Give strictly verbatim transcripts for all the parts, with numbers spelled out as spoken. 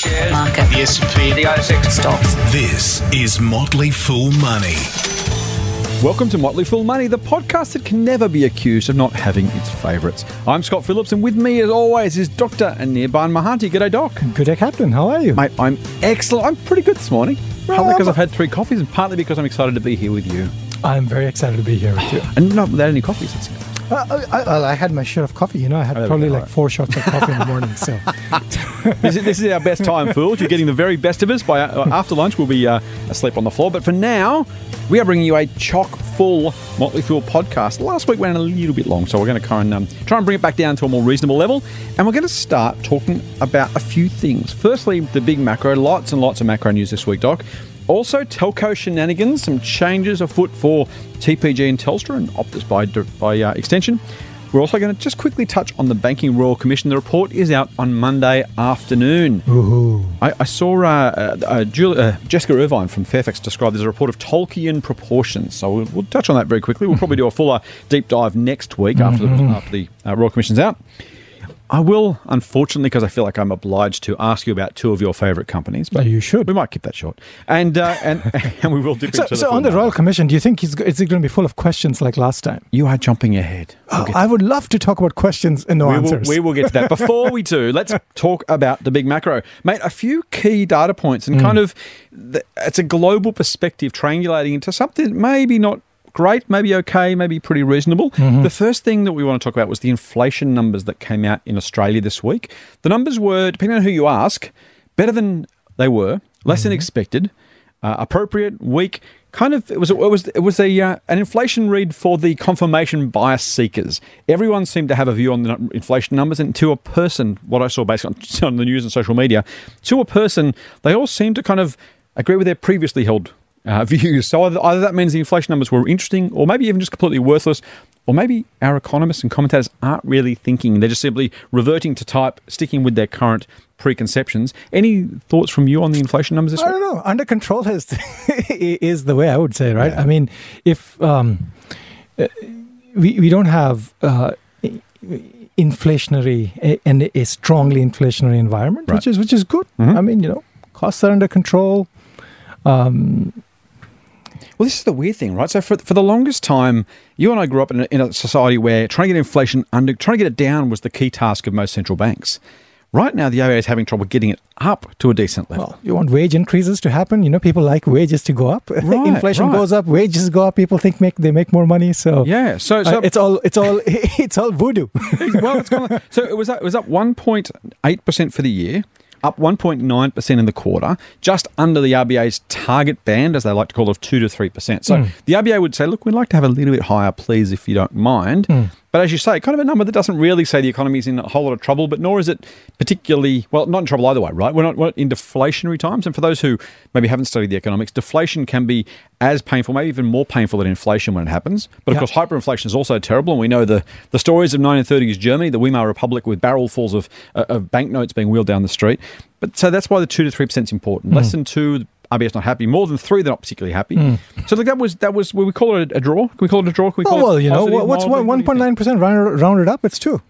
shares, market, the S and P, the A S X stocks. This is Motley Fool Money. Welcome to Motley Fool Money, the podcast that can never be accused of not having its favourites. I'm Scott Phillips, and with me, as always, is Doctor Anirban Mahanti. G'day, Doc. Good day, Captain. How are you? Mate, I'm excellent. I'm pretty good this morning. Partly Well, because I've had three coffees, and partly because I'm excited to be here with you. I'm very excited to be here with you. And not without any coffees. It's Uh, I, I, I had my share of coffee. You know, I had Oh, there we probably go, like right. four shots of coffee in the morning. So This is, this is our best time, fools. You're getting the very best of us. By uh, after lunch, we'll be uh, asleep on the floor. But for now, we are bringing you a chock-full Motley Fool podcast. Last week went a little bit long, so we're going to try and, um, try and bring it back down to a more reasonable level. And we're going to start talking about a few things. Firstly, the big macro. Lots and lots of macro news this week, Doc. Also, telco shenanigans. Some changes afoot for T P G and Telstra and Optus by, by uh, extension. We're also going to just quickly touch on the Banking Royal Commission. The report is out on Monday afternoon. Ooh. I, I saw uh, uh, uh, Julie, uh, Jessica Irvine from Fairfax described as a report of Tolkien proportions. So we'll, we'll touch on that very quickly. We'll probably do a fuller deep dive next week after the, after the uh, Royal Commission's out. I will, unfortunately, because I feel like I'm obliged to ask you about two of your favourite companies. But You should. We might keep that short. And uh, and, and we will dip So, into so the on the full Royal Commission, do you think it's, is it going to be full of questions like last time? You are jumping ahead. Oh, I would love to talk about questions and no We will, answers. we will get to that. Before we do, let's talk about the big macro. Mate, a few key data points and kind of, the, it's a global perspective triangulating into something maybe not great, maybe okay, maybe pretty reasonable. The first thing that we want to talk about was the inflation numbers that came out in Australia this week. The numbers were, depending on who you ask, better than they were, less than expected, uh, appropriate, weak. Kind of, it was it was it was a uh, an inflation read for the confirmation bias seekers. Everyone seemed to have a view on the inflation numbers, and to a person, what I saw based on, on the news and social media, to a person, they all seemed to kind of agree with their previously held uh, views. So either, either that means the inflation numbers were interesting, or maybe even just completely worthless, or maybe our economists and commentators aren't really thinking. They're just simply reverting to type, sticking with their current preconceptions. Any thoughts from you on the inflation numbers this I week? don't know. Under control is is the way I would say, right? Yeah. I mean, if um, uh, we we don't have uh, inflationary and a strongly inflationary environment, Right. which is which is good. Mhm. I mean, you know, costs are under control. Um, Well, this is the weird thing, right? So for for the longest time, you and I grew up in a, in a society where trying to get inflation under, trying to get it down was the key task of most central banks. Right now, the R B A is having trouble getting it up to a decent level. Well, you want wage increases to happen. You know, people like wages to go up. Right, Inflation right. goes up, wages go up. People think make they make more money. So yeah, so, uh, so it's all it's all it's all voodoo. well, it's kind of, so it was up, it was up one point eight percent for the year, up one point nine percent in the quarter, just under the R B A's target band, as they like to call it, of two to three percent. So Mm. the R B A would say, look, we'd like to have a little bit higher, please, if you don't mind. Mm. But as you say, kind of a number that doesn't really say the economy is in a whole lot of trouble, but nor is it particularly, well, not in trouble either way, right? We're not, we're not in deflationary times. And for those who maybe haven't studied the economics, deflation can be as painful, maybe even more painful than inflation when it happens. But of Yeah. course, hyperinflation is also terrible. And we know the, the stories of nineteen thirties Germany, the Weimar Republic, with barrelfuls of, uh, of banknotes being wheeled down the street. But so that's why the two to three percent is important. Less than two, R B A is not happy. More than three, they're not particularly happy. So like that was that was. Will we call it a, a draw? Can we call it a draw? Can we call Oh well, it you know, positive, what- what's mildly? What one do you point nine percent rounded rounded up? It's two.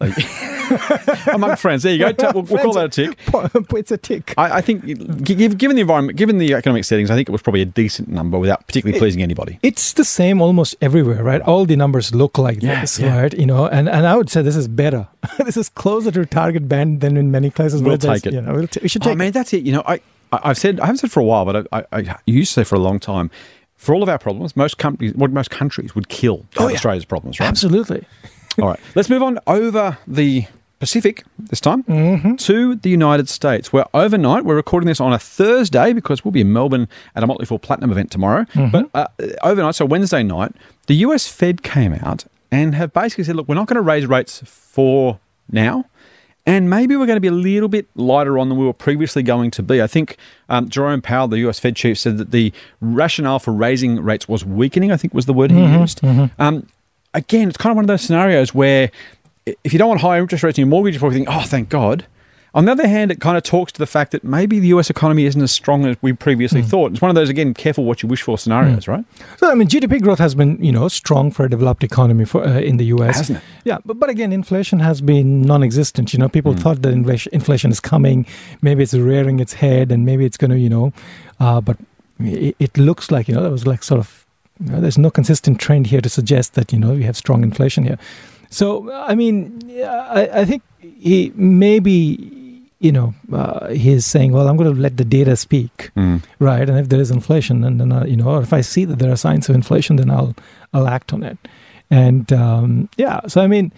think? Among friends? There you go. Ta- We'll, we'll call that a tick. It's a tick. I, I think, gi- given given the environment, given the economic settings, I think it was probably a decent number without particularly pleasing anybody. It's the same almost everywhere, right? All the numbers look like Yeah, this, yeah. right? You know, and, and I would say this is better. This is closer to target band than in many places. We'll where there's- take it. You know, we'll t- we should Oh take man, it. that's it. You know, I, I I've said I haven't said for a while, but I, I, I used to say for a long time. For all of our problems, most companies, what most countries would kill Oh, yeah. Australia's problems, right? Absolutely. All right, let's move on over the Pacific this time Mm-hmm. to the United States, where overnight, we're recording this on a Thursday because we'll be in Melbourne at a Motley Fool Platinum event tomorrow. Mm-hmm. But uh, overnight, so Wednesday night, the U S Fed came out and have basically said, look, we're not going to raise rates for now. And maybe we're going to be a little bit lighter on than we were previously going to be. I think um, Jerome Powell, the U S Fed chief, said that the rationale for raising rates was weakening, I think was the word he used. Um, again, it's kind of one of those scenarios where if you don't want higher interest rates in your mortgage, you probably think, oh, thank God. On the other hand, it kind of talks to the fact that maybe the U S economy isn't as strong as we previously mm. thought. It's one of those, again, careful what you wish for scenarios, mm. right? So, I mean, G D P growth has been, you know, strong for a developed economy for uh, in the U S. Hasn't it? Yeah, but, but again, inflation has been non-existent. You know, people mm. thought that inflation, inflation is coming. Maybe it's rearing its head and maybe it's going to, you know, uh, but it, it looks like, you know, that was like sort of, you know, there's no consistent trend here to suggest that, you know, we have strong inflation here. So, I mean, I, I think he maybe... you know, uh, he's saying, well, I'm going to let the data speak, mm. right? And if there is inflation, and then, uh, you know, or if I see that there are signs of inflation, then I'll I'll act on it. And, um, yeah, so, I mean,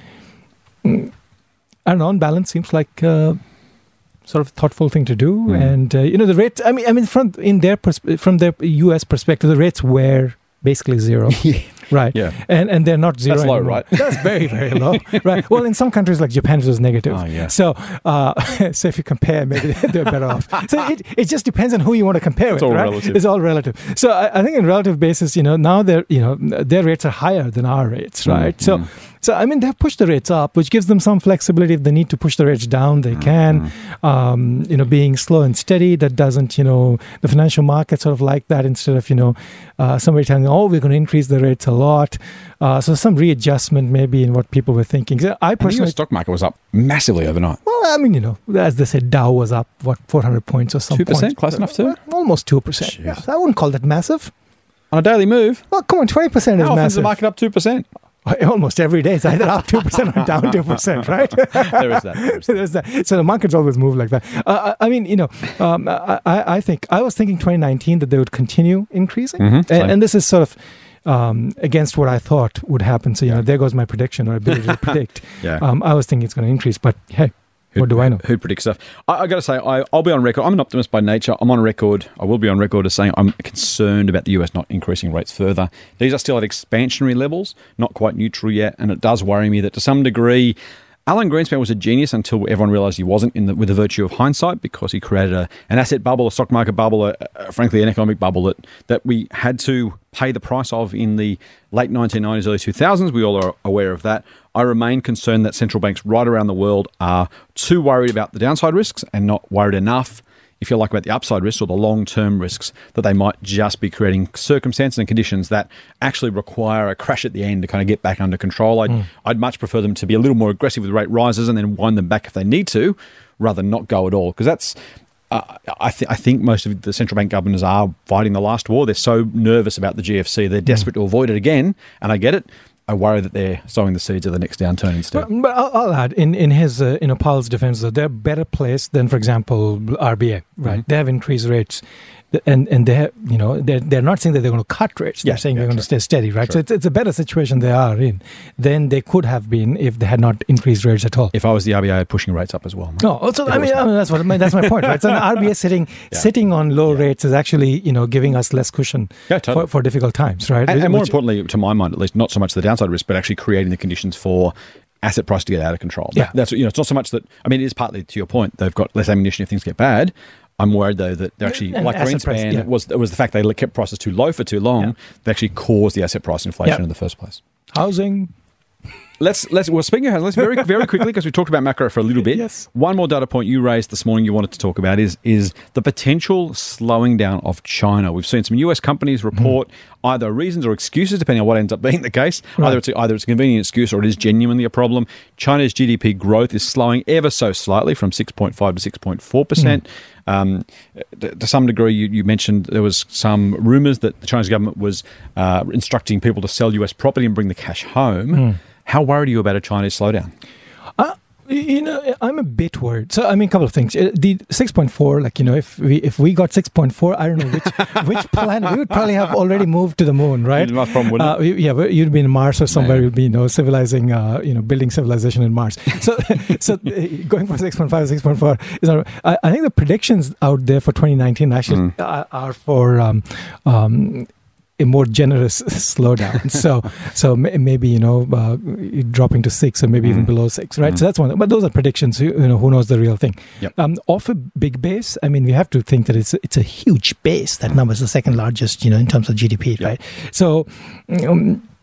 I don't know, on balance, seems like uh, sort of thoughtful thing to do. Mm. And, uh, you know, the rates, I mean, I mean, from, in their pers- from their U S perspective, the rates were basically zero. yeah. Right. Yeah. And and they're not zero That's low, anymore. right? That's very, very low. Right. Well, in some countries like Japan, it was negative. Oh, yeah. So, uh, so if you compare, maybe they're better off. So it, it just depends on who you want to compare it's with, all right? relative. It's all relative. So I, I think in relative basis, you know, now they're, you know, their rates are higher than our rates, right? Mm-hmm. So, so I mean, they've pushed the rates up, which gives them some flexibility. If they need to push the rates down, they can. Mm-hmm. Um, you know, being slow and steady, that doesn't, you know, the financial market sort of like that instead of, you know, uh, somebody telling, oh, we're going to increase the rates a lot. Uh, so some readjustment maybe in what people were thinking. So I personally, and the U S stock market was up massively overnight. Well, I mean, you know, as they said, Dow was up, what, four hundred points or something. two percent? Close enough to? Well, almost two percent. Yeah, so I wouldn't call that massive. On a daily move? Well, come on, twenty percent is How often massive. is the market up two percent? Almost every day. It's either up two percent or down two percent, right? there is that. There is that. There's that. So the markets always move like that. Uh, I mean, you know, um, I, I think, I was thinking twenty nineteen that they would continue increasing. Mm-hmm. And, and this is sort of um, against what I thought would happen. So, you yeah. know, there goes my prediction or ability to predict. yeah. um, I was thinking it's going to increase, but hey. Who'd, what do I know? Who predicts stuff? I, I got to say, I, I'll be on record. I'm an optimist by nature. I'm on record. I will be on record as saying I'm concerned about the U S not increasing rates further. These are still at expansionary levels, not quite neutral yet, and it does worry me that to some degree, Alan Greenspan was a genius until everyone realised he wasn't, in the, with the virtue of hindsight, because he created a, an asset bubble, a stock market bubble, a, a, frankly, an economic bubble that, that we had to pay the price of in the late nineteen nineties, early two thousands. We all are aware of that. I remain concerned that central banks right around the world are too worried about the downside risks and not worried enough, if you like, about the upside risks or the long-term risks, that they might just be creating circumstances and conditions that actually require a crash at the end to kind of get back under control. I'd, mm. I'd much prefer them to be a little more aggressive with rate rises and then wind them back if they need to, rather than not go at all. Because that's, uh, I, th- I think most of the central bank governors are fighting the last war. They're so nervous about the G F C. They're desperate mm. to avoid it again, and I get it. I worry that they're sowing the seeds of the next downturn instead. But, but I'll, I'll add, in, in his, uh, you know, Powell's defense, though, they're better placed than, for example, R B A, right? Mm-hmm. They have increased rates, and and they have, you know, they're, they're not saying that they're going to cut rates. They're yeah, saying yeah, they're going sure. to stay steady, right? Sure. So it's, it's a better situation they are in than they could have been if they had not increased rates at all. If I was the R B A, I'd pushing rates up as well. No, also, I mean, I mean, that's what that's my point, right? So the R B A sitting yeah. sitting on low yeah. rates is actually, you know, giving us less cushion yeah, totally. for, for difficult times, right? And, Which, and more importantly, to my mind at least, not so much the downside risk, but actually creating the conditions for asset price to get out of control. Yeah. That's, you know, it's not so much that, I mean, it is partly to your point, they've got less ammunition if things get bad. I'm worried, though, that they're actually, and like Greenspan, price, yeah. it, was, it was the fact they kept prices too low for too long, yeah. they actually caused the asset price inflation yeah. in the first place. Housing. Let's, let's, well, speaking of housing, let's very, very quickly, because we talked about macro for a little bit. Yes. One more data point you raised this morning you wanted to talk about is, is the potential slowing down of China. We've seen some U S companies report mm. either reasons or excuses, depending on what ends up being the case. Right. Either it's a, either it's a convenient excuse or it is genuinely a problem. China's G D P growth is slowing ever so slightly from six point five to six point four percent. Mm. Um, to some degree, you, you mentioned there was some rumours that the Chinese government was uh, instructing people to sell U S property and bring the cash home. Mm. How worried are you about a Chinese slowdown? Uh, you know, I'm a bit worried. So, I mean, a couple of things. The six point four, like, you know, if we if we got six point four, I don't know which which planet. We would probably have already moved to the moon, right? Not from, wouldn't uh, it? Yeah, you'd be in Mars or somewhere. Man. You'd be, you know, civilizing, uh, you know, building civilization in Mars. So, so going from six point five to six point four is not. I, I think the predictions out there for twenty nineteen actually mm. are, are for. Um, um, a more generous slowdown. So, so maybe, you know, uh, dropping to six or maybe mm. even below six, right? Mm. So that's one. But those are predictions. You, you know, who knows the real thing? Yep. Um, off a big base, I mean, we have to think that it's it's a huge base. That number is the second largest, you know, in terms of G D P, yep. right? So. Um,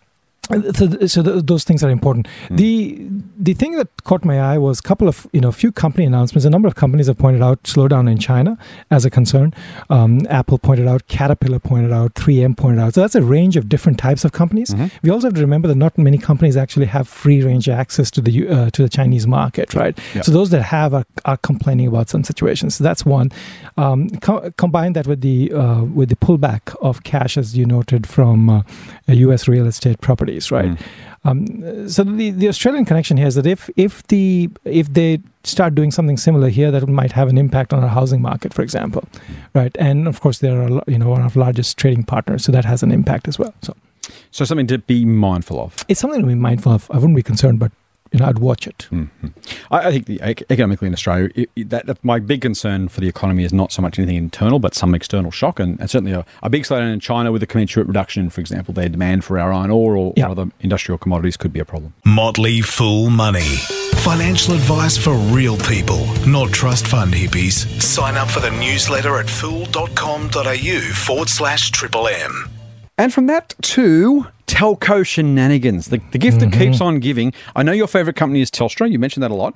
So, so th- those things are important. Mm. The the thing that caught my eye was a couple of, you know, few company announcements. A number of companies have pointed out slowdown in China as a concern. Um, Apple pointed out, Caterpillar pointed out, three M pointed out. So that's a range of different types of companies. Mm-hmm. We also have to remember that not many companies actually have free range access to the uh, to the Chinese market, right? Yeah. So those that have are, are complaining about some situations. So that's one. Um, co- combine that with the uh, with the pullback of cash, as you noted, from uh, U S real estate properties. Right, mm. um, so the the Australian connection here is that if if the if they start doing something similar here, that might have an impact on our housing market, for example, right? And of course, they are, you know, one of our largest trading partners, so that has an impact as well. So, so something to be mindful of. It's something to be mindful of. I wouldn't be concerned, but you know, I'd watch it. Mm-hmm. I, I think the, economically in Australia, it, it, that, that my big concern for the economy is not so much anything internal, but some external shock, and, and certainly a, a big slowdown in China with a commensurate reduction, for example, their demand for our iron ore or, yeah. or other industrial commodities could be a problem. Motley Fool Money. Financial advice for real people, not trust fund hippies. Sign up for the newsletter at fool.com.au forward slash triple M. And from that to telco shenanigans, the, the gift mm-hmm. that keeps on giving. I know your favourite company is Telstra. You mentioned that a lot.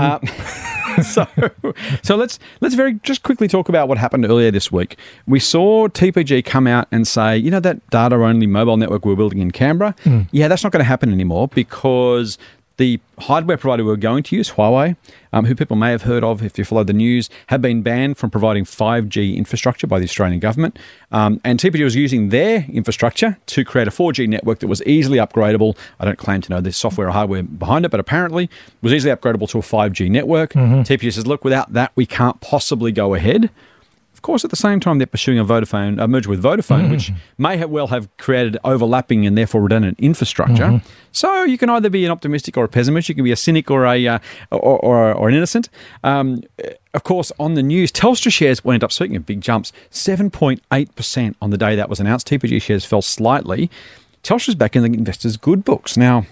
Uh, so, so let's let's very just quickly talk about what happened earlier this week. We saw T P G come out and say, you know, that data-only mobile network we're building in Canberra, mm. yeah, that's not going to happen anymore because the hardware provider we're going to use, Huawei, um, who people may have heard of if you follow the news, have been banned from providing five G infrastructure by the Australian government. Um, and T P G was using their infrastructure to create a four G network that was easily upgradable. I don't claim to know the software or hardware behind it, but apparently was easily upgradable to a five G network. Mm-hmm. T P G says, look, without that, we can't possibly go ahead. Of course, at the same time, they're pursuing a Vodafone, a merger with Vodafone, mm-hmm. which may have well have created overlapping and therefore redundant infrastructure. Mm-hmm. So you can either be an optimistic or a pessimist. You can be a cynic or a uh, or, or, or an innocent. Um, of course, on the news, Telstra shares went up, speaking of big jumps, seven point eight percent on the day that was announced. T P G shares fell slightly. Telstra's back in the investors' good books. Now,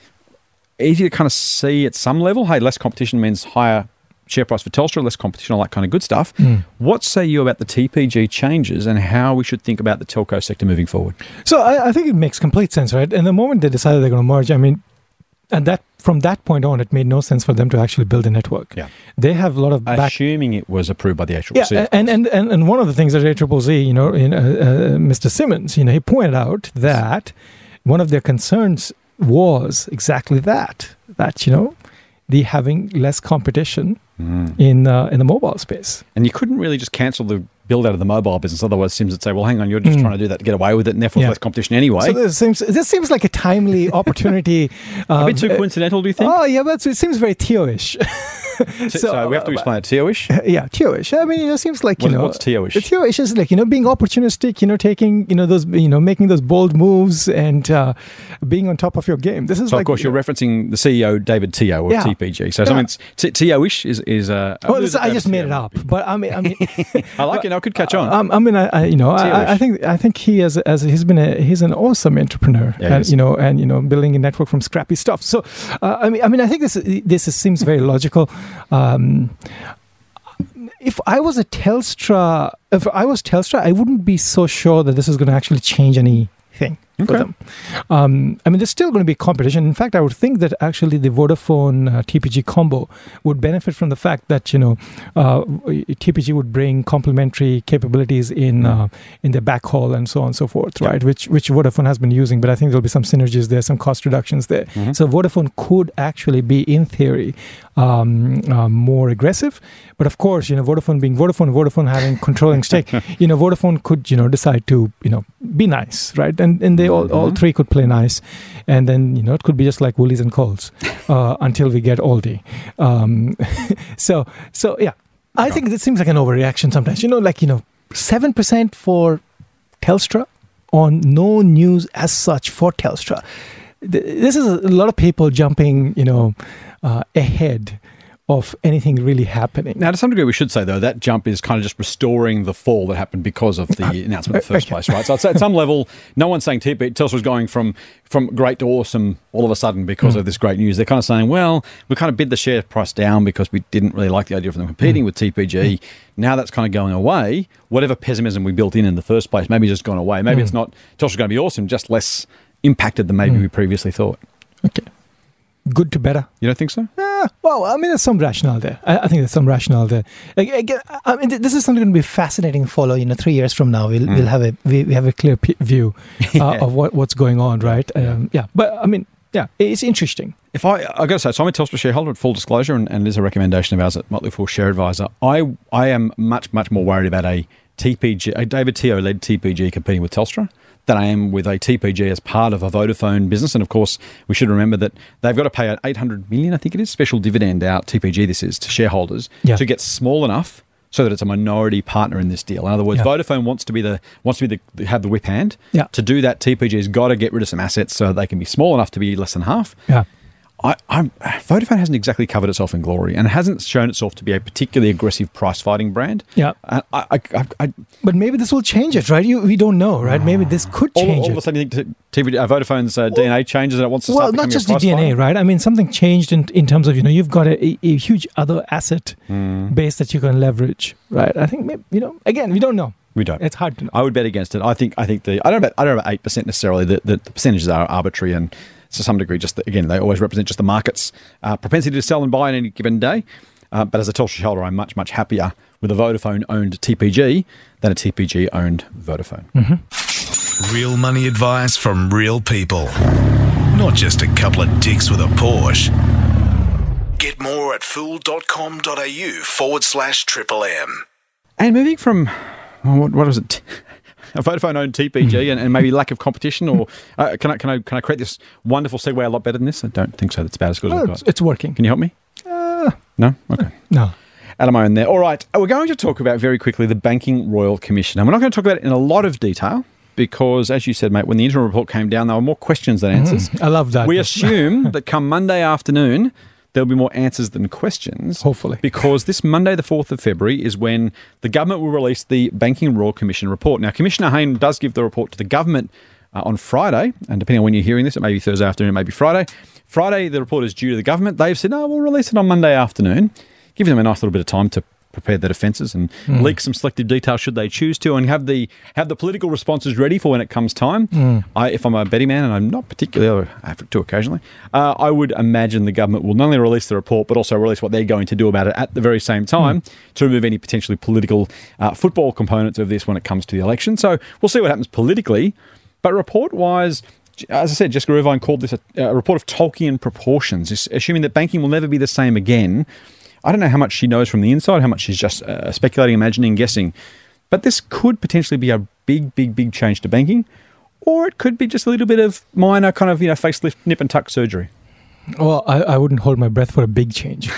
easy to kind of see at some level, hey, less competition means higher share price for Telstra, less competition, all that kind of good stuff. Mm. What say you about the T P G changes and how we should think about the telco sector moving forward? So I, I think it makes complete sense, right? And the moment they decided they're going to merge, I mean, and that from that point on, it made no sense for them to actually build a network. Yeah, they have a lot of back- assuming it was approved by the A C C C. Yeah, and, and and and one of the things that A C C C, you know, in, uh, uh, Mister Simmons, you know, he pointed out that one of their concerns was exactly that. That you know, the having less competition mm. in uh, in the mobile space. And you couldn't really just cancel the build out of the mobile business. Otherwise, Sims would say, well, hang on, you're just mm. trying to do that to get away with it, and therefore yeah. less competition anyway. So this seems, this seems like a timely opportunity. Um, a bit too coincidental, do you think? Oh, yeah, but it seems very Teo-ish. so, so we have to explain it. Teo-ish? Yeah, Teo-ish. I mean, it seems like, you what, know... What's Teo-ish? Teo-ish is like, you know, being opportunistic, you know, taking, you know, those, you know, making those bold moves and uh, being on top of your game. This is so like... of course, you're know, referencing the C E O, David Teo of yeah. T P G. So yeah. something t- Teo-ish is... is uh, well, this, I just made it up, but I mean... I mean I like it. I could catch on. Um, I mean, I, I you know, I, I think I think he as as he's been a he's an awesome entrepreneur, yeah, and you know, and you know, building a network from scrappy stuff. So, uh, I mean, I mean, I think this this is, seems very logical. Um, if I was a Telstra, if I was Telstra, I wouldn't be so sure that this is going to actually change anything. Okay. For them. Um, I mean, there's still going to be competition. In fact, I would think that actually the Vodafone uh, T P G combo would benefit from the fact that, you know, uh, T P G would bring complementary capabilities in uh, in their backhaul and so on and so forth, right? Yeah. Which which Vodafone has been using, but I think there'll be some synergies there, some cost reductions there. Mm-hmm. So Vodafone could actually be, in theory, um, uh, more aggressive. But of course, you know, Vodafone being Vodafone, Vodafone having controlling stake, you know, Vodafone could, you know, decide to, you know, be nice, right? And and they all, mm-hmm. all three could play nice. And then, you know, it could be just like Woolies and Coles uh, until we get Aldi. Um, so, so yeah, I think this seems like an overreaction sometimes. You know, like, you know, seven percent for Telstra on no news as such for Telstra. This is a lot of people jumping, you know, uh, ahead of anything really happening. Now, to some degree, we should say, though, that jump is kind of just restoring the fall that happened because of the announcement in the first okay. place, right? So I'd say at some level, no one's saying T P Telstra was going from, from great to awesome all of a sudden because mm. of this great news. They're kind of saying, well, we kind of bid the share price down because we didn't really like the idea of them competing mm. with T P G. Mm. Now that's kind of going away. Whatever pessimism we built in in the first place, maybe it's just gone away. Maybe mm. it's not Telstra's going to be awesome, just less impacted than maybe Mm. we previously thought. Okay. Good to better. You don't think so? Ah, well, I mean, there's some rationale there. I, I think there's some rationale there. Like, again, I mean, th- this is something going to be fascinating to follow. You know, three years from now, we'll Mm. we'll have a we, we have a clear p- view uh, Yeah. of what, what's going on, right? Yeah. Um, yeah, but I mean, yeah, it's interesting. If I, I got to say, so I'm a Telstra shareholder at full disclosure, and, and it is a recommendation of ours at Motley Fool Share Advisor. I, I am much, much more worried about a T P G, a David Teo led T P G competing with Telstra than I am with a T P G as part of a Vodafone business. And of course, we should remember that they've got to pay an eight hundred million, I think it is, special dividend out, T P G this is, to shareholders Yeah. to get small enough so that it's a minority partner in this deal. In other words, Yeah. Vodafone wants to be the wants to be the have the whip hand. Yeah. To do that, T P G's got to get rid of some assets so they can be small enough to be less than half. Yeah. I, I'm, Vodafone hasn't exactly covered itself in glory, and it hasn't shown itself to be a particularly aggressive price fighting brand. Yeah. And I, I, I, I, But maybe this will change it, right? You, we don't know, right? Maybe this could all, change all of a it. sudden, you think T V, uh, Vodafone's uh, D N A changes and it wants to Well, start not becoming just a the price D N A, fighter? right? I mean, something changed in, in terms of, you know, you've got a, a, a huge other asset Mm. base that you can leverage, right? I think, maybe, you know, again, we don't know. We don't. It's hard to know. I would bet against it. I think. I think the. I don't know about. I don't know about eight percent necessarily. The, the, the percentages are arbitrary and to some degree, just the, again, they always represent just the market's uh, propensity to sell and buy on any given day. Uh, but as a Telstra shareholder, I'm much much happier with a Vodafone-owned T P G than a T P G-owned Vodafone. Mm-hmm. Real money advice from real people, not just a couple of dicks with a Porsche. Get more at fool.com.au forward slash triple M. And moving from well, what, what was it? A Vodafone-owned T P G and, and maybe lack of competition, or uh, can I can I can I create this wonderful segue a lot better than this? I don't think so. That's about as good as Well, I've it's, got. it's working. Can you help me? Uh, No. Okay. no. Out of my own there. All right. We're going to talk about very quickly the Banking Royal Commission, and we're not going to talk about it in a lot of detail because, as you said, mate, when the interim report came down, there were more questions than answers. Mm, I love that. We assume that come Monday afternoon, there'll be more answers than questions. Hopefully. Because this Monday, the fourth of February, is when the government will release the Banking Royal Commission report. Now, Commissioner Hayne does give the report to the government uh, on Friday, and depending on when you're hearing this, it may be Thursday afternoon, it may be Friday. Friday, the report is due to the government. They've said, no, we'll release it on Monday afternoon, giving them a nice little bit of time to prepare their defences and Mm. leak some selective detail should they choose to, and have the have the political responses ready for when it comes time. Mm. I, if I'm a betting man, and I'm not particularly, I have to occasionally, uh, I would imagine the government will not only release the report, but also release what they're going to do about it at the very same time Mm. to remove any potentially political uh, football components of this when it comes to the election. So we'll see what happens politically. But report-wise, as I said, Jessica Irvine called this a, a report of Tolkien proportions, assuming that banking will never be the same again. I don't know how much she knows from the inside, how much she's just uh, speculating, imagining, guessing. But this could potentially be a big, big, big change to banking. Or it could be just a little bit of minor kind of, you know, facelift, nip and tuck surgery. Well, I, I wouldn't hold my breath for a big change.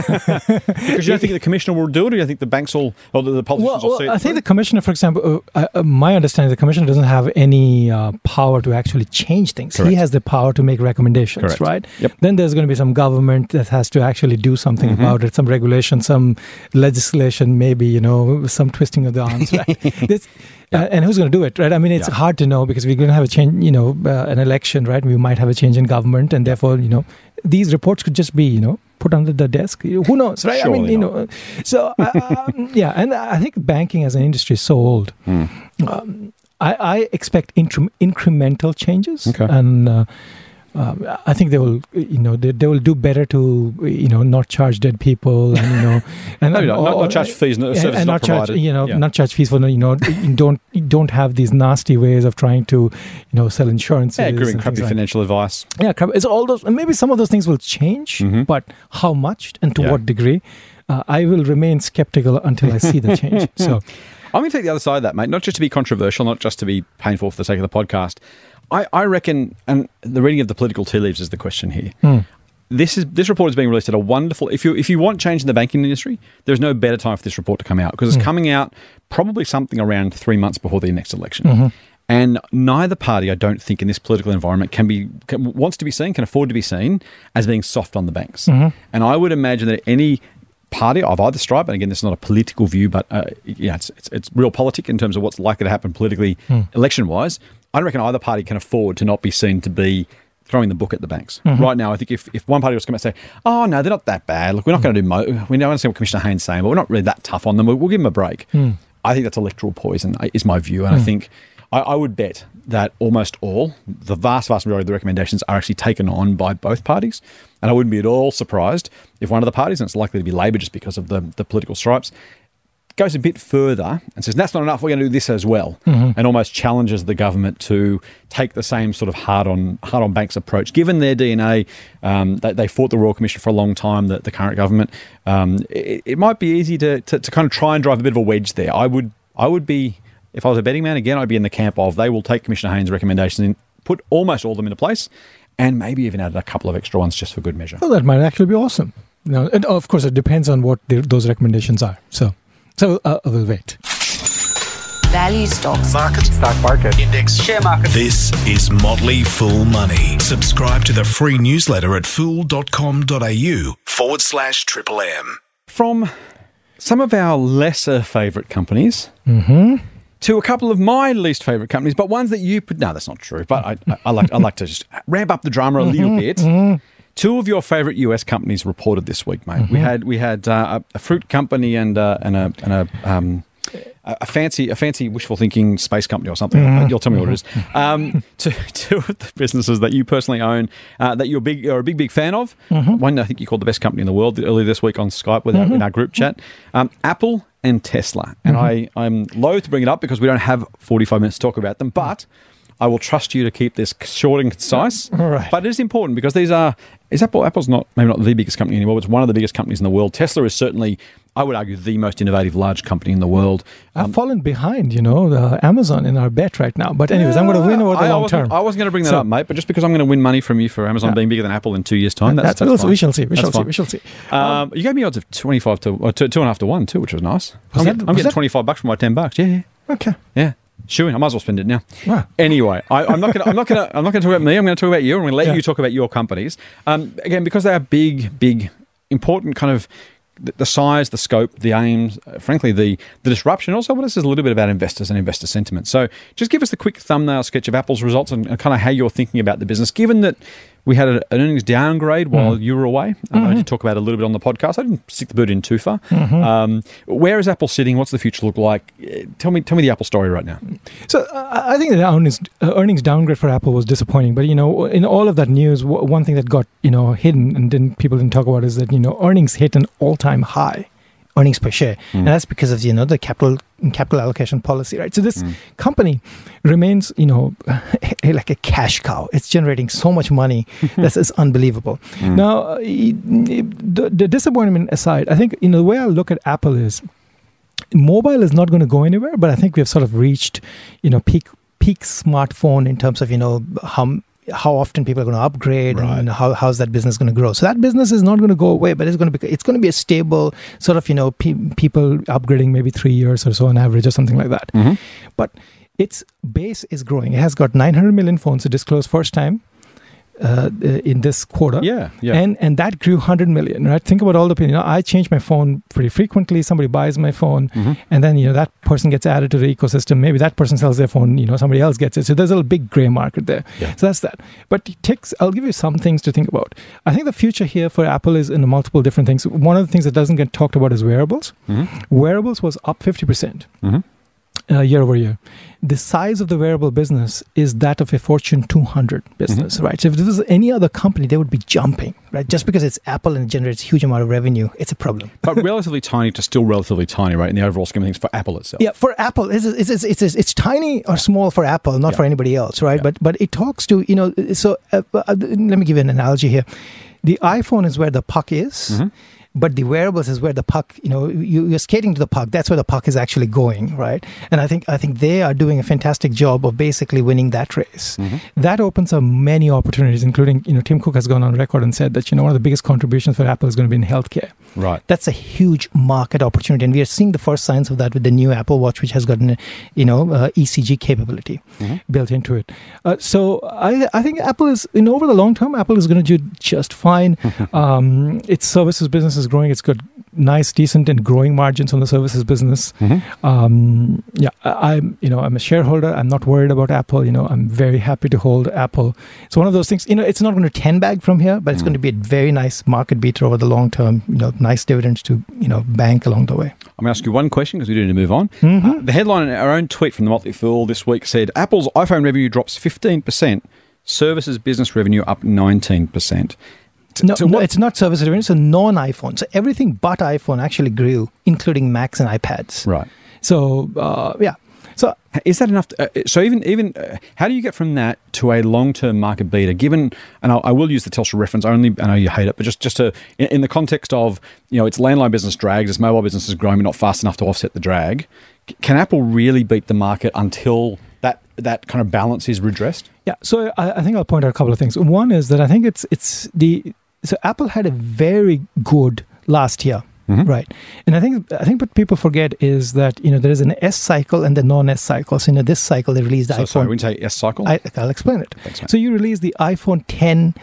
Because you don't think the commissioner will do it, or you think the banks will, or the, the politicians Well, will see well it I think through? the commissioner, for example, uh, uh, my understanding, the commissioner doesn't have any uh, power to actually change things. Correct. He has the power to make recommendations, Correct. right? Yep. Then there's going to be some government that has to actually do something Mhm. about it, some regulation, some legislation, maybe, you know, some twisting of the arms, right? This, uh, and who's going to do it, right? I mean, it's Yeah. hard to know because we're going to have a change, you know, uh, an election, right? We might have a change in government, and therefore, you know, these reports could just be, you know, put under the desk. Who knows, right? I mean, Surely you not. know, so uh, um, yeah, and I think banking as an industry is so old. Hmm. Um, I, I expect incre- incremental changes, Okay. and uh, um, I think they will, you know, they, they will do better to, you know, not charge dead people, and you know, and Maybe not, not, or- not charge fees, no, and, services and not, not charge, provided. you know, Yeah. not charge fees for, you know, you don't you don't have these nasty ways of trying to, you know, sell insurances. Yeah, giving and crappy things like- financial advice. yeah, crap. It's all those, and maybe some of those things will change, Mhm. but how much and to Yeah. what degree? Uh, I will remain skeptical until I see the change. So, I'm going to take the other side of that, mate. Not just to be controversial, not just to be painful for the sake of the podcast. I, I reckon, and the reading of the political tea leaves is the question here. hmm. This is this report is being released at a wonderful. If you if you want change in the banking industry, there's no better time for this report to come out because it's Mm. coming out probably something around three months before the next election. Mhm. And neither party, I don't think, in this political environment can be can, wants to be seen, can afford to be seen as being soft on the banks. Mhm. And I would imagine that any party of either stripe, and again, this is not a political view, but uh, yeah, it's, it's it's real politic in terms of what's likely to happen politically, Mm. election wise. I don't reckon either party can afford to not be seen to be throwing the book at the banks. Mhm. Right now, I think if, if one party was going to say, oh, no, they're not that bad. Look, we're not going to do, mo- we don't understand what Commissioner Hayne's saying, but we're not really that tough on them. We'll, we'll give them a break. Mm. I think that's electoral poison, is my view. And I Mm. think I, I would bet that almost all, the vast, vast majority of the recommendations are actually taken on by both parties. And I wouldn't be at all surprised if one of the parties, and it's likely to be Labor just because of the, the political stripes, goes a bit further and says, that's not enough, we're going to do this as well, mm-hmm. and almost challenges the government to take the same sort of hard-on hard-on banks approach. Given their D N A, um, they, they fought the Royal Commission for a long time, the, the current government, um, it, it might be easy to, to, to kind of try and drive a bit of a wedge there. I would, I would be, if I was a betting man, again, I'd be in the camp of they will take Commissioner Haynes' recommendations and put almost all of them into place, and maybe even add a couple of extra ones just for good measure. Well, that might actually be awesome. Now, and of course, it depends on what the, those recommendations are. So... So uh, I will wait. Value stocks. Market. Stock market. Index. Share market. This is Motley Fool Money. Subscribe to the free newsletter at fool.com.au forward slash triple M. From some of our lesser favourite companies Mm-hmm. to a couple of my least favourite companies, but ones that you put... No, that's not true. But I, I, I, like, I like to just ramp up the drama a little bit. Mm-hmm. Two of your favourite U S companies reported this week, mate. Mm-hmm. We had we had uh, a, a fruit company and uh, and a and a um, a fancy a fancy wishful thinking space company or something. Mm-hmm. You'll tell me what it is. Um, two, two of the businesses that you personally own uh, that you're big you're a big big fan of. Mm-hmm. One I think you called the best company in the world earlier this week on Skype with mm-hmm. our, in our group chat. Um, Apple and Tesla. And mm-hmm. I I'm loath to bring it up because we don't have forty-five minutes to talk about them, but I will trust you to keep this short and concise. Right. But it is important because these are, is Apple, Apple's not, maybe not the biggest company anymore, but it's one of the biggest companies in the world. Tesla is certainly, I would argue, the most innovative large company in the world. I've Um, fallen behind, you know, the Amazon in our bet right now. But anyways, I'm going to win over the I, I long wasn't- term. I wasn't going to bring that So- up, mate, but just because I'm going to win money from you for Amazon Yeah. being bigger than Apple in two years' time, that's, That's, that's we'll- fine. we shall see. We That's shall see. fine. We shall see. Um, you gave me odds of twenty-five to, or two, two and a half to one too, which was nice. Was I'm, that- get- I'm was getting that- twenty-five bucks for my ten bucks. Yeah, yeah. Okay. Yeah. Sure, I might as well spend it now. Wow. Anyway, I, I'm not going to. I'm not going to. I'm not going to talk about me. I'm going to talk about you. I'm going to let Yeah. you talk about your companies. Um, again, because they are big, big, important. Kind of the, the size, the scope, the aims. Uh, frankly, the the disruption. Also, what is a little bit about investors and investor sentiment. So, just give us the quick thumbnail sketch of Apple's results and, and kind of how you're thinking about the business, given that we had a, an earnings downgrade while Mm. you were away. Um, I did talk about it a little bit on the podcast. I didn't stick the boot in too far. Mm-hmm. Um, where is Apple sitting? What's the future look like? Uh, Tell me, tell me the Apple story right now. So uh, I think the earnings, uh, earnings downgrade for Apple was disappointing. But, you know, in all of that news, w- one thing that got, you know, hidden and didn't people didn't talk about is that, you know, earnings hit an all-time high. Earnings per share, mm. and that's because of you know the capital capital allocation policy, right? So this mm. company remains, you know, like a cash cow. It's generating so much money that is unbelievable. Mm. Now, uh, the, the disappointment aside, I think you know the way I look at Apple is mobile is not going to go anywhere, but I think we've sort of reached, you know, peak peak smartphone in terms of you know how. how often people are going to upgrade right. and how how's that business going to grow. So that business is not going to go away, but it's going to be it's going to be a stable sort of, you know, pe- people upgrading maybe three years or so on average or something like that. Mm-hmm. But its base is growing. It has got nine hundred million phones to disclose first time uh, in this quarter. Yeah, yeah. And and that grew one hundred million, right? Think about all the people. You know, I change my phone pretty frequently. Somebody buys my phone, mm-hmm. and then, you know, that person gets added to the ecosystem. Maybe that person sells their phone, you know, somebody else gets it. So there's a big gray market there. Yeah. So that's that. But it takes, I'll give you some things to think about. I think the future here for Apple is in multiple different things. One of the things that doesn't get talked about is wearables. Mm-hmm. Wearables was up fifty percent. Mm-hmm. Uh, year over year. The size of the wearable business is that of a Fortune two hundred business, mm-hmm. right? So if this was any other company, they would be jumping, right? Just because it's Apple and it generates a huge amount of revenue, it's a problem. But relatively tiny to still relatively tiny, right, in the overall scheme of things for Apple itself. Yeah, for Apple, it's it's it's it's, it's, it's tiny or small for Apple, not yeah. for anybody else, right? Yeah. But but it talks to, you know, so uh, uh, let me give you an analogy here. The iPhone is where the puck is. Mm-hmm. But the wearables is where the puck, you know, you, you're skating to the puck. That's where the puck is actually going, right? And I think I think they are doing a fantastic job of basically winning that race. Mm-hmm. That opens up many opportunities, including, you know, Tim Cook has gone on record and said that, you know, one of the biggest contributions for Apple is going to be in healthcare. Right. That's a huge market opportunity. And we are seeing the first signs of that with the new Apple Watch, which has gotten, you know, uh, E C G capability mm-hmm. built into it. Uh, so I I think Apple is, you know, over the long term, Apple is going to do just fine. um, its services business is is growing. It's got nice, decent, and growing margins on the services business. Mm-hmm. Um, yeah, I, I'm you know I'm a shareholder. I'm not worried about Apple. You know, I'm very happy to hold Apple. It's one of those things. You know, it's not going to ten bag from here, but it's mm. going to be a very nice market beater over the long term. You know, nice dividends to you know bank along the way. I'm going to ask you one question because we do need to move on. Mm-hmm. Uh, the headline in our own tweet from the Motley Fool this week said, Apple's iPhone revenue drops fifteen percent, services business revenue up nineteen percent. T- no, to no, what- it's not services revenue. It's a non-iPhone. So everything but iPhone actually grew, including Macs and iPads. Right. So, uh, yeah. So is that enough? To, uh, so even even uh, how do you get from that to a long-term market beater? Given, and I'll, I will use the Telstra reference only. I know you hate it, but just just to in, in the context of you know its landline business drags, its mobile business is growing, but not fast enough to offset the drag. C- can Apple really beat the market until that that kind of balance is redressed? Yeah. So I, I think I'll point out a couple of things. One is that I think it's it's the so Apple had a very good last year. Mm-hmm. Right, and I think I think what people forget is that you know there is an S cycle and the non-S cycle. So in this cycle, they released the so, iPhone. Sorry, when you say S cycle, I, I'll explain it. Thanks, so you released the iPhone ten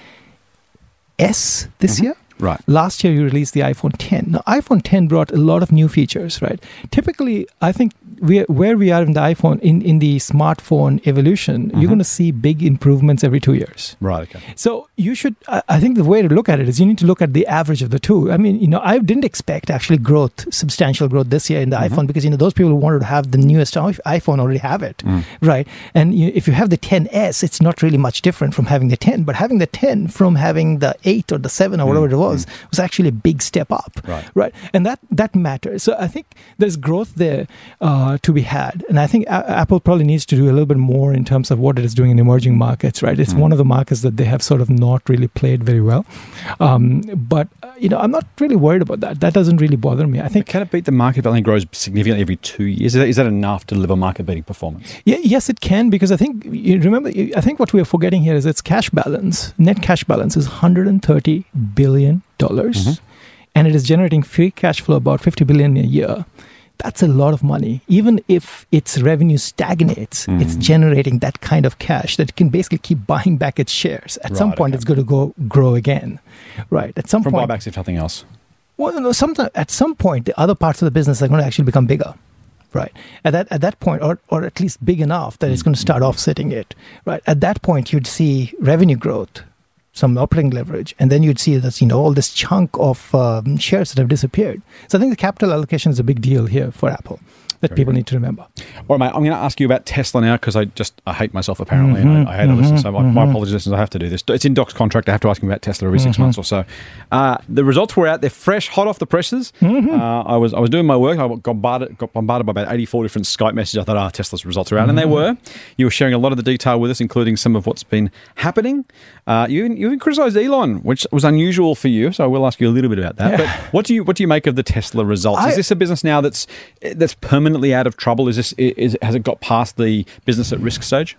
S this mm-hmm. year. Right. Last year, you released the iPhone ten. Now, iPhone ten brought a lot of new features, right? Typically, I think we where we are in the iPhone, in, in the smartphone evolution, mm-hmm. you're going to see big improvements every two years. Right, okay. So you should, I, I think the way to look at it is you need to look at the average of the two. I mean, you know, I didn't expect actually growth, substantial growth this year in the mm-hmm. iPhone because, you know, those people who wanted to have the newest iPhone already have it, mm. right? And you, if you have the ten S, it's not really much different from having the ten, but having the ten from having the eight or the seven or whatever mm. it was, mm. was actually a big step up, right? right? And that that matters. So I think there's growth there uh, to be had, and I think a- Apple probably needs to do a little bit more in terms of what it is doing in emerging markets, right? It's mm. one of the markets that they have sort of not really played very well. Um, but uh, you know, I'm not really worried about that. That doesn't really bother me. I think but can it beat the market that only grows significantly every two years? Is that, is that enough to deliver market-beating performance? Yeah, yes, it can, because I think you remember. I think what we are forgetting here is its cash balance, net cash balance, is one hundred thirty billion dollars, mm-hmm. and it is generating free cash flow about fifty billion dollars a year. That's a lot of money. Even if its revenue stagnates, mm. it's generating that kind of cash that it can basically keep buying back its shares. At right, some point, okay. it's going to go grow again, right? At some From point, buybacks, if nothing else. Well, no, sometime, at some point, the other parts of the business are going to actually become bigger. Right. At that at that point, or or at least big enough that it's going to start offsetting it. Right. At that point, you'd see revenue growth, some operating leverage, and then you'd see that, you know, all this chunk of um, shares that have disappeared. So I think the capital allocation is a big deal here for Apple that Very people good. need to remember. All right, mate, I'm going to ask you about Tesla now because I just I hate myself apparently, Mm-hmm, and I, I hate mm-hmm, to listen. So my, mm-hmm. my apologies, listeners. I have to do this. It's in Doc's contract. I have to ask him about Tesla every six mm-hmm. months or so. Uh, the results were out. They're fresh, hot off the presses. Mm-hmm. Uh, I was I was doing my work. I got bombarded, got bombarded by about eighty-four different Skype messages. I thought, ah, oh, Tesla's results are out, mm-hmm. and they were. You were sharing a lot of the detail with us, including some of what's been happening. Uh, you even, you even criticised Elon, which was unusual for you. So I will ask you a little bit about that. Yeah. But what do you what do you make of the Tesla results? I, is this a business now that's that's permanently out of trouble? Is this is has it got past the business at risk stage?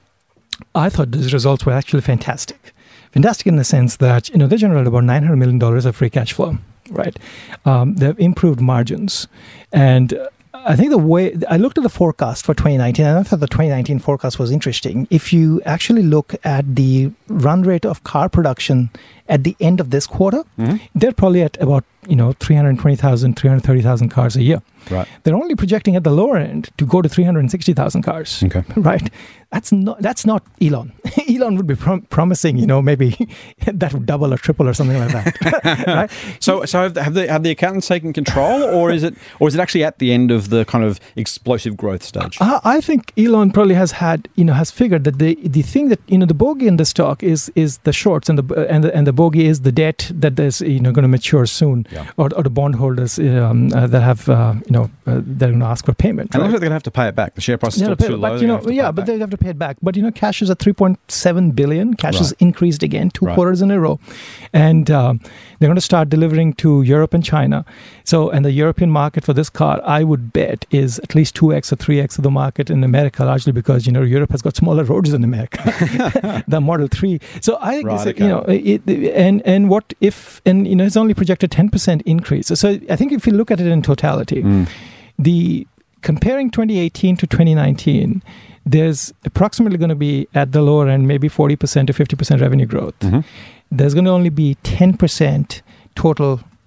I thought these results were actually fantastic. Fantastic in the sense that, you know, they generated about nine hundred million dollars of free cash flow, right? Um, they've improved margins. And I think the way, I looked at the forecast for twenty nineteen, and I thought the twenty nineteen forecast was interesting. If you actually look at the run rate of car production at the end of this quarter, mm-hmm. they're probably at about, you know, three hundred twenty thousand, three hundred thirty thousand cars a year. Right. They're only projecting at the lower end to go to three hundred sixty thousand cars. Okay. Right. That's not that's not Elon. Elon would be prom- promising, you know, maybe that would double or triple or something like that. Right. So, so have, have the have the accountants taken control, or is it or is it actually at the end of the kind of explosive growth stage? I, I think Elon probably has had, you know, has figured that the the thing that, you know, the bogey in the stock is is the shorts, and the and the and the bogey is the debt that is, you know, going to mature soon, yeah. or, or the bondholders um, uh, that have uh, you know uh, they're going to ask for payment. And right? they're going to have to pay it back. The share price is yeah, still too but, low. You know, yeah, but they have to pay it back. But, you know, cash is at three point seven billion. Cash right. has increased again two right. quarters in a row, and um, they're going to start delivering to Europe and China. So, and the European market for this car, I would bet, is at least two x or three x of the market in America, largely because, you know, Europe has got smaller roads than America, the Model three. So I, right, okay. you know, it, and and what if, and you know, it's only projected ten percent increase. So I think if you look at it in totality, mm. the comparing twenty eighteen to twenty nineteen, there's approximately going to be at the lower end maybe forty percent to fifty percent revenue growth. Mm-hmm. There's going to only be ten percent total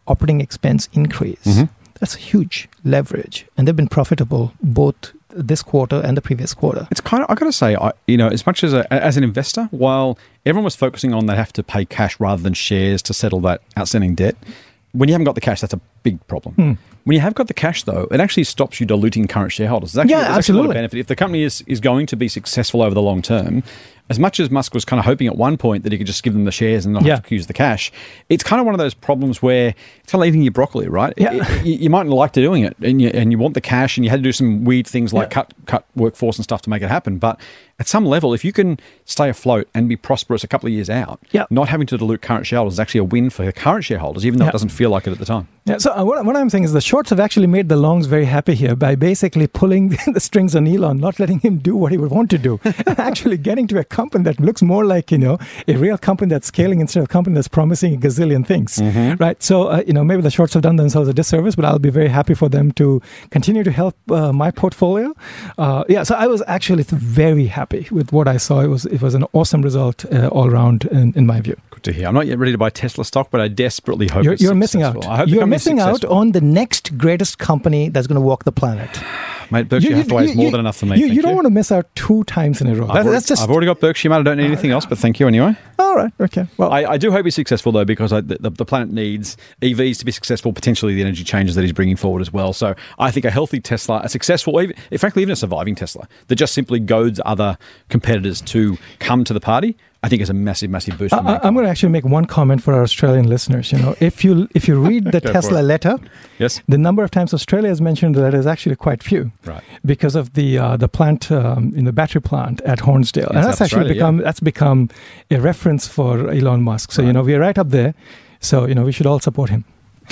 operating expense increase, Mm-hmm. that's a huge leverage. And they've been profitable both this quarter and the previous quarter. It's kind of, I got to say, I, you know, as much as a, as an investor, while everyone was focusing on they have to pay cash rather than shares to settle that outstanding debt, when you haven't got the cash, that's a big problem. Hmm. When you have got the cash, though, it actually stops you diluting current shareholders. It's actually, Yeah, it's actually a lot absolutely. of benefit. If the company is, is going to be successful over the long term, as much as Musk was kind of hoping at one point that he could just give them the shares and not Yeah. have to use the cash, it's kind of one of those problems where it's kind of eating your broccoli, right? Yeah. It- it- you, you might like to doing it, and you, and you want the cash, and you had to do some weird things like Yeah. cut cut workforce and stuff to make it happen. But at some level, if you can stay afloat and be prosperous a couple of years out, Yeah. not having to dilute current shareholders is actually a win for the current shareholders, even though Yeah. it doesn't feel like it at the time. Yeah, so uh, what, what I'm saying is the shorts have actually made the longs very happy here by basically pulling the strings on Elon, not letting him do what he would want to do, and actually getting to a company that looks more like, you know, a real company that's scaling instead of a company that's promising a gazillion things, right? So, uh, you know, maybe the shorts have done themselves a disservice, but I'll be very happy for them to continue to help uh, my portfolio. Uh, yeah, so I was actually very happy with what I saw. It was it was an awesome result uh, all around, in, in my view. Good to hear. I'm not yet ready to buy Tesla stock, but I desperately hope You're, it's you're missing out. successful. I hope the You're company's missing out successful. on the next greatest company that's going to walk the planet. Mate, Berkshire Hathaway is more than enough for me. You, thank you don't want to miss out two times in a row. I've, That- already, that's just I've already got Berkshire, mate. I don't need anything else, but thank you anyway. all right. Okay. Well, I, I do hope he's successful, though, because I, the, the planet needs E Vs to be successful, potentially the energy changes that he's bringing forward as well. So I think a healthy Tesla, a successful, even, frankly, even a surviving Tesla that just simply goads other competitors to come to the party, I think is a massive, massive boost. I, for I- I'm going to actually make one comment for our Australian listeners. You know, if you if you read the Go for Tesla it. letter, Yes. the number of times Australia is mentioned in the letter is actually quite few. Right. Because of the uh, the plant um, in the battery plant at Hornsdale, In and South that's actually Australia, become that's become a reference for Elon Musk. So you Right. know we're right up there. So you know we should all support him.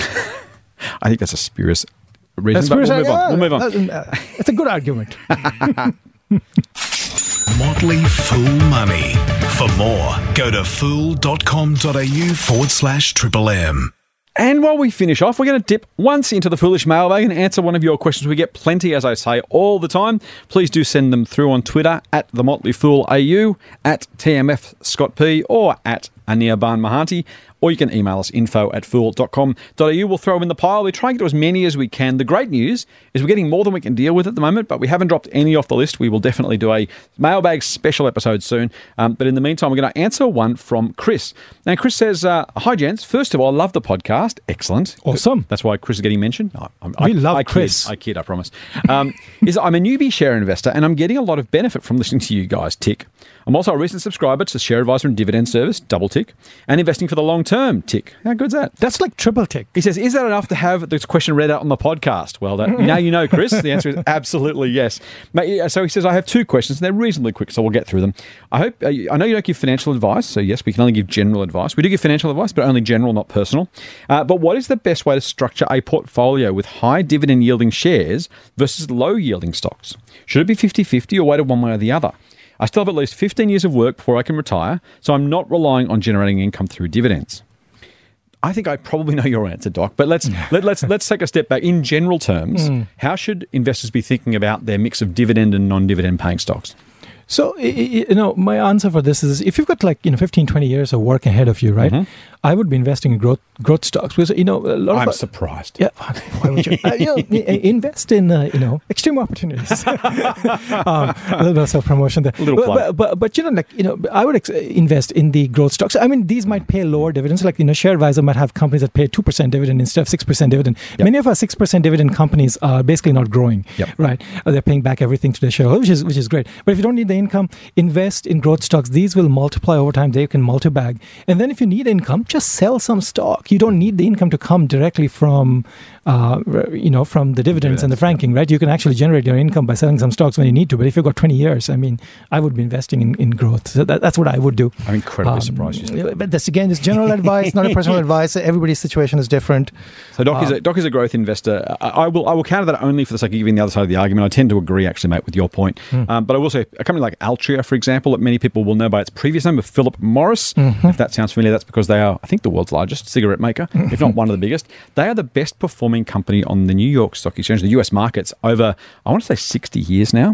I think that's a spurious reason, That's but we'll very- move on. yeah, We'll move on. uh, uh, It's a good argument. Motley Fool Money. For more, go to fool.com.au forward slash triple M. And while we finish off, we're going to dip once into the Foolish Mailbag and answer one of your questions. We get plenty, as I say, all the time. Please do send them through on Twitter at The Motley Fool A U, at T M F Scott P, or at Anir Ban Mahanti. Or you can email us info at fool dot com dot a u. We'll throw them in the pile. We try and get to as many as we can. The great news is we're getting more than we can deal with at the moment, but we haven't dropped any off the list. We will definitely do a mailbag special episode soon. Um, but in the meantime, we're going to answer one from Chris. Now, Chris says, uh, hi, gents. First of all, I love the podcast. Excellent. Awesome. That's why Chris is getting mentioned. I, I, We I, love I kid. Chris. I kid, I promise. Um, is I'm a newbie share investor, and I'm getting a lot of benefit from listening to you guys, tick. I'm also a recent subscriber to Share Advisor and Dividend Service, double tick, and investing for the long term, tick. How good's that? That's like triple tick. He says, is that enough to have this question read out on the podcast? Well, that, now you know, Chris. The answer is absolutely yes. Mate, yeah, so he says, I have two questions, and they're reasonably quick, so we'll get through them. I hope uh, I know you don't give financial advice, so yes, we can only give general advice. We do give financial advice, but only general, not personal. Uh, but what is the best way to structure a portfolio with high dividend yielding shares versus low yielding stocks? Should it be fifty-fifty or weighted one way or the other? I still have at least fifteen years of work before I can retire, so I'm not relying on generating income through dividends. I think I probably know your answer, Doc, but let's let, let's let's take a step back. In general terms, Mm. how should investors be thinking about their mix of dividend and non-dividend paying stocks? So, i- i- you know, my answer for this is if you've got like, you know, fifteen, twenty years of work ahead of you, right? Mhm. I would be investing in growth growth stocks because, you know, a lot I'm of... surprised. Yeah, why would you? Uh, you know, i- invest in, uh, you know, extreme opportunities. um, a little bit of self-promotion there. Little but, plug. but, but, but, you know, like, you know, I would ex- invest in the growth stocks. I mean, these might pay lower dividends. Like, you know, Share Advisor might have companies that pay two percent dividend instead of six percent dividend. Yep. Many of our six percent dividend companies are basically not growing, Yep. right? Uh, they're paying back everything to their shareholders, which is, which is great. But if you don't need the income, invest in growth stocks. These will multiply over time. They can multi-bag. And then if you need income, just sell some stock. You don't need the income to come directly from, uh, you know, from the dividends and the Dividends, franking, right? You can actually generate your income by selling some stocks when you need to. But if you've got twenty years, I mean, I would be investing in, in growth. So that, that's what I would do. I'm incredibly Um, surprised you said that. But that's, again, it's general advice, not a personal advice. Everybody's situation is different. So Doc is Um, a, Doc is a growth investor. I, I will I will counter that only for the sake of giving the other side of the argument. I tend to agree, actually, mate, with your point. Hmm. Um, but I will say a company like Altria, for example, that many people will know by its previous name of Philip Morris. Mm-hmm. If that sounds familiar, that's because they are, I think, the world's largest cigarette maker, if not one of the biggest. They are the best performing company on the New York Stock Exchange, the U S markets, over, I want to say, sixty years now.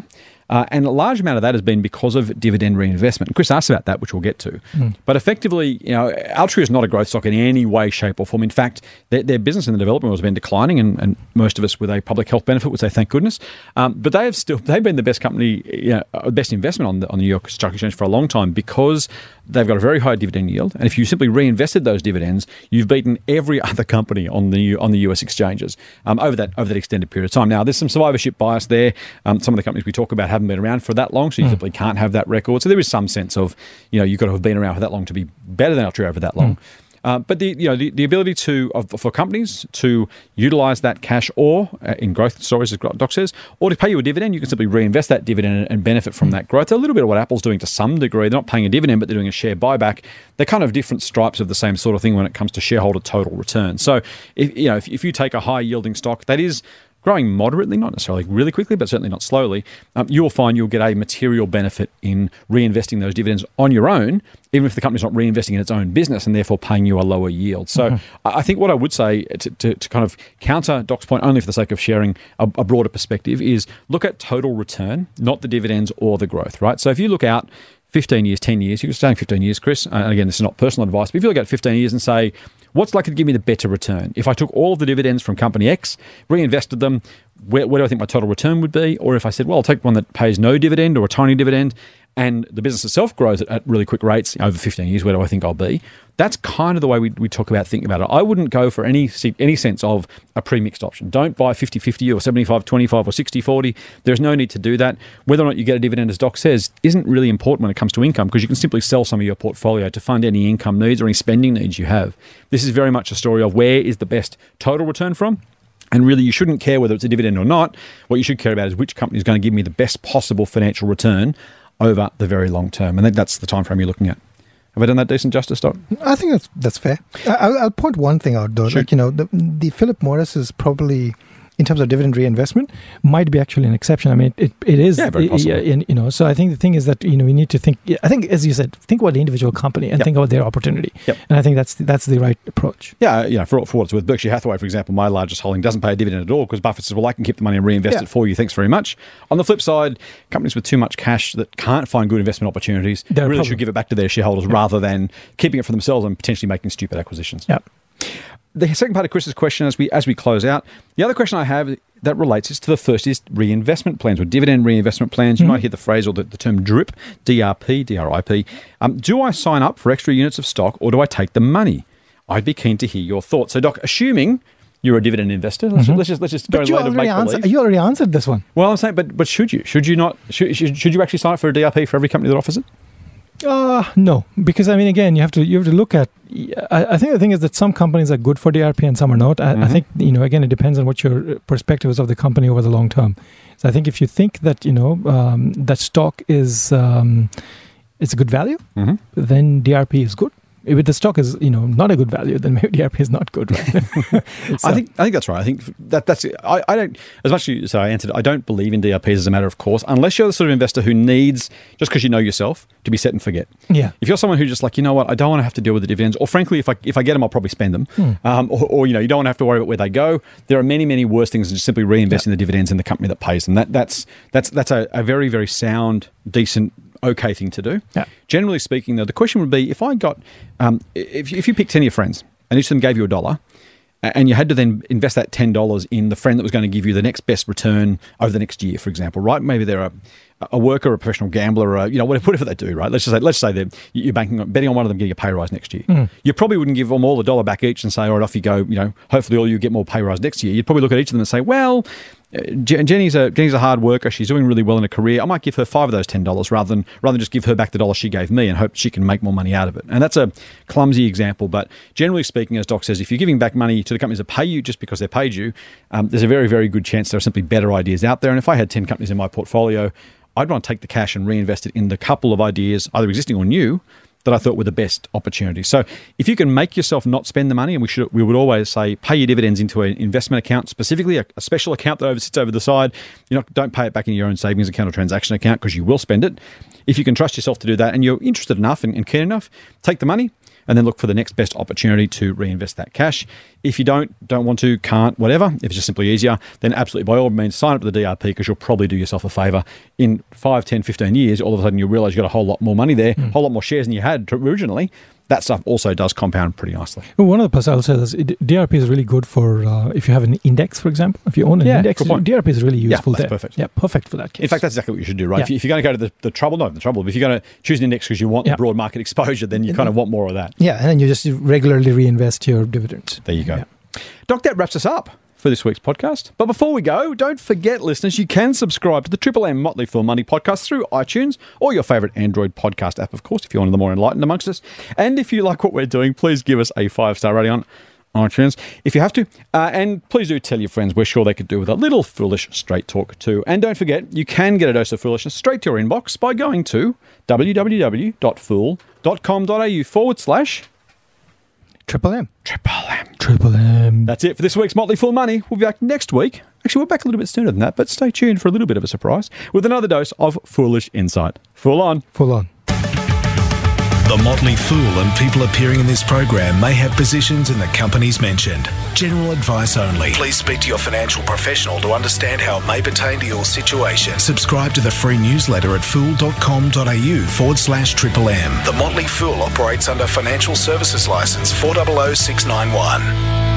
Uh, and a large amount of that has been because of dividend reinvestment. And Chris asked about that, which we'll get to. Mm. But effectively, you know, Altria is not a growth stock in any way, shape or form. In fact, their, their business in the development world has been declining, and, and most of us with a public health benefit would say thank goodness. Um, but they have still they've been the best company, you know, best investment on the on the New York Stock Exchange for a long time because they've got a very high dividend yield. And if you simply reinvested those dividends, you've beaten every other company on the on the U S exchanges um, over that over that extended period of time. Now, there's some survivorship bias there. Um, some of the companies we talk about haven't been around for that long, so you mm. simply can't have that record. So there is some sense of, you know, you've got to have been around for that long to be better than Altria over that long. Mm. Uh, but the you know the, the ability to of, for companies to utilise that cash, or uh, in growth stories, as Doc says, or to pay you a dividend, you can simply reinvest that dividend and, and benefit from mm. that growth. A little bit of what Apple's doing to some degree. They're not paying a dividend, but they're doing a share buyback. They're kind of different stripes of the same sort of thing when it comes to shareholder total return. So if you know if, if you take a high yielding stock that is growing moderately, not necessarily really quickly, but certainly not slowly, um, you'll find you'll get a material benefit in reinvesting those dividends on your own, even if the company's not reinvesting in its own business and therefore paying you a lower yield. So mm-hmm. I think what I would say to, to, to kind of counter Doc's point, only for the sake of sharing a, a broader perspective, is look at total return, not the dividends or the growth, right? So if you look out fifteen years, ten years, you're staying fifteen years, Chris, uh, and again, this is not personal advice, but if you look at fifteen years and say, what's likely to give me the better return? If I took all of the dividends from company X, reinvested them, where, where do I think my total return would be? Or if I said, well, I'll take one that pays no dividend or a tiny dividend, and the business itself grows at, at really quick rates over fifteen years, where do I think I'll be? That's kind of the way we, we talk about thinking about it. I wouldn't go for any any sense of a pre-mixed option. Don't buy fifty-fifty or seventy-five twenty-five or sixty forty. There's no need to do that. Whether or not you get a dividend, as Doc says, isn't really important when it comes to income, because you can simply sell some of your portfolio to fund any income needs or any spending needs you have. This is very much a story of where is the best total return from. And really, you shouldn't care whether it's a dividend or not. What you should care about is which company is going to give me the best possible financial return over the very long term. And I think that's the time frame you're looking at. Have I done that decent justice, Doc? I think that's that's fair. I'll, I'll point one thing out, though. Sure. Like, you know, the, the Philip Morris is probably, in terms of dividend reinvestment, might be actually an exception. I mean, it it is. Yeah, very possible. Yeah, you know, so I think the thing is that, you know, we need to think, I think, as you said, think about the individual company and yep. think about their opportunity. Yep. And I think that's that's the right approach. Yeah, you know, for, for what it's worth, Berkshire Hathaway, for example, my largest holding, doesn't pay a dividend at all because Buffett says, well, I can keep the money and reinvest yeah. it for you. Thanks very much. On the flip side, companies with too much cash that can't find good investment opportunities They're really problem. should give it back to their shareholders yeah. rather than keeping it for themselves and potentially making stupid acquisitions. Yeah. The second part of Chris's question, as we as we close out, the other question I have that relates is to the first is reinvestment plans or dividend reinvestment plans. You mm-hmm. might hear the phrase or the, the term DRIP, D R P, D R I P. Um, do I sign up for extra units of stock or do I take the money? I'd be keen to hear your thoughts. So, Doc, assuming you're a dividend investor, let's, mm-hmm. let's just let's just go but in light of make answer, believe. you already answered this one. Well, I'm saying, but but should you? Should you not? Should should, should you actually sign up for a D R P for every company that offers it? Uh, no, because I mean, again, you have to you have to look at. I, I think the thing is that some companies are good for D R P and some are not. I, mm-hmm. I think, you know, again, it depends on what your perspective is of the company over the long term. So I think if you think that, you know, um, that stock is um, it's a good value, mm-hmm. then D R P is good. If the stock is, you know, not a good value, then maybe D R P is not good, right? I think I think that's right. I think that that's I, I don't as much as I answered. I don't believe in D R Ps as a matter of course, unless you're the sort of investor who needs, just because you know yourself, to be set and forget. Yeah. If you're someone who's just like, you know what, I don't want to have to deal with the dividends, or frankly, if I if I get them, I'll probably spend them, hmm. um, or, or you know, you don't want to have to worry about where they go. There are many many worse things than just simply reinvesting yeah. the dividends in the company that pays them. That that's that's that's a, a very very sound, decent, okay thing to do. Yeah. Generally speaking, though, the question would be, if I got, um, if, if you picked ten of your friends and each of them gave you a dollar, and you had to then invest that ten dollars in the friend that was going to give you the next best return over the next year, for example, right? Maybe they're a, a worker, a professional gambler, or a, you know, whatever, whatever they do, right? Let's just say, let's say that you're banking, betting on one of them getting a pay rise next year. Mm. You probably wouldn't give them all a dollar back each and say, all right, off you go. You know, hopefully all you get more pay rise next year. You'd probably look at each of them and say, well, Jenny's a Jenny's a hard worker. She's doing really well in her career. I might give her five of those ten dollars rather than rather than just give her back the dollar she gave me and hope she can make more money out of it. And that's a clumsy example, but generally speaking, as Doc says, if you're giving back money to the companies that pay you just because they paid you, um, there's a very very good chance there are simply better ideas out there. And if I had ten companies in my portfolio, I'd want to take the cash and reinvest it in the couple of ideas, either existing or new, that I thought were the best opportunities. So if you can make yourself not spend the money, and we should, we would always say pay your dividends into an investment account, specifically a, a special account that over, sits over the side. You know, don't pay it back in your own savings account or transaction account because you will spend it. If you can trust yourself to do that and you're interested enough and, and keen enough, take the money, and then look for the next best opportunity to reinvest that cash. If you don't, don't want to, can't, whatever, if it's just simply easier, then absolutely by all means sign up to the D R P because you'll probably do yourself a favour. In five, ten, fifteen years, all of a sudden you realise you've got a whole lot more money there, a mm. whole lot more shares than you had originally. That stuff also does compound pretty nicely. Well, one of the plus I'll say is D R P is really good for uh, if you have an index, for example. If you own an yeah, index, D R P is really useful yeah, that's there. Perfect. Yeah, perfect for that case. In fact, that's exactly what you should do, right? Yeah. If, you, if you're going to go to the, the trouble, not the trouble, but if you're going to choose an index because you want yeah. the broad market exposure, then you kind of want more of that. Yeah, and then you just regularly reinvest your dividends. There you go. Yeah. Doc, that wraps us up for this week's podcast. But before we go, don't forget, listeners, you can subscribe to the Triple M Motley Fool Money podcast through iTunes or your favourite Android podcast app, of course, if you're one of the more enlightened amongst us. And if you like what we're doing, please give us a five-star rating on iTunes if you have to. Uh, and please do tell your friends. We're sure they could do with a little foolish straight talk too. And don't forget, you can get a dose of foolishness straight to your inbox by going to www.fool.com.au forward slash Triple M. Triple M. Triple M. That's it for this week's Motley Fool Money. We'll be back next week. Actually, we're back a little bit sooner than that, but stay tuned for a little bit of a surprise with another dose of foolish insight. Full on. Full on. The Motley Fool and people appearing in this program may have positions in the companies mentioned. General advice only. Please speak to your financial professional to understand how it may pertain to your situation. Subscribe to the free newsletter at fool.com.au forward slash triple M. The Motley Fool operates under Financial Services Licence four zero zero six nine one.